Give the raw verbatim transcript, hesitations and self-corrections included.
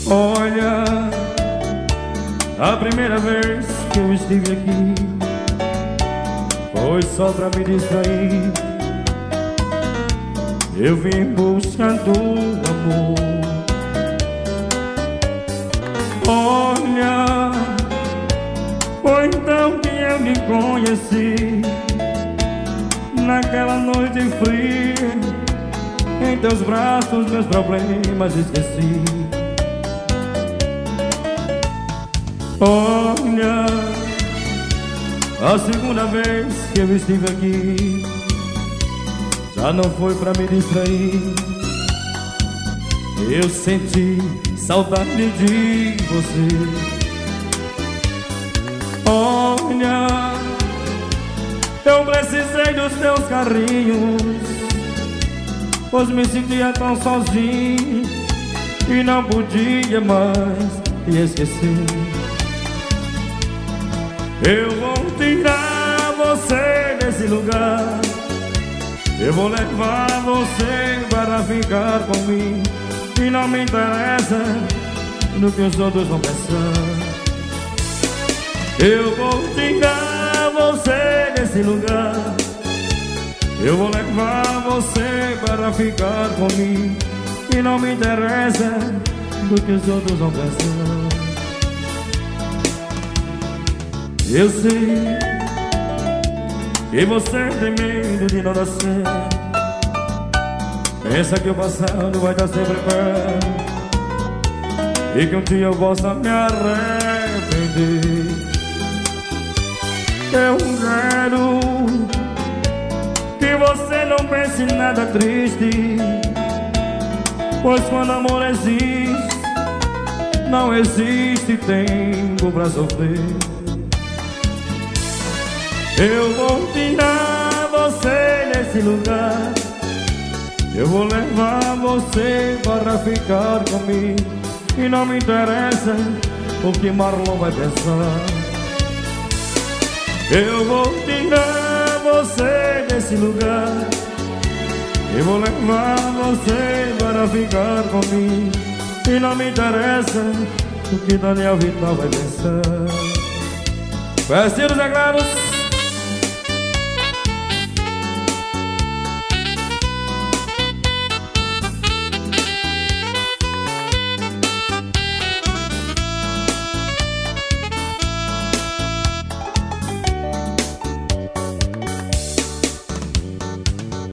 Olha, a primeira vez que eu estive aqui foi só pra me distrair. Eu vim buscando amor. Olha, foi então que eu me conheci, naquela noite fria. Em teus braços meus problemas esqueci. Olha, a segunda vez que eu estive aqui já não foi pra me distrair. Eu senti saudade de você. Olha, eu precisei dos teus carinhos, pois me sentia tão sozinho e não podia mais te esquecer. Eu vou tirar você desse lugar, eu vou levar você para ficar comigo, e não me interessa no que os outros vão pensar. Eu vou tirar você desse lugar, eu vou levar você para ficar comigo, e não me interessa do que os outros vão pensar. Eu sei que você tem medo de não dar certo, pensa que o passado vai estar sempre perto e que um dia eu possa me arrepender. Eu quero que você não pense em nada triste, pois quando amor existe, não existe tempo pra sofrer. Eu vou tirar você desse lugar, eu vou levar você para ficar comigo, e não me interessa o que Marlon vai pensar. Eu vou tirar você desse lugar, eu vou levar você para ficar comigo, e não me interessa o que Daniel Vital vai pensar. Parceiros, é claro.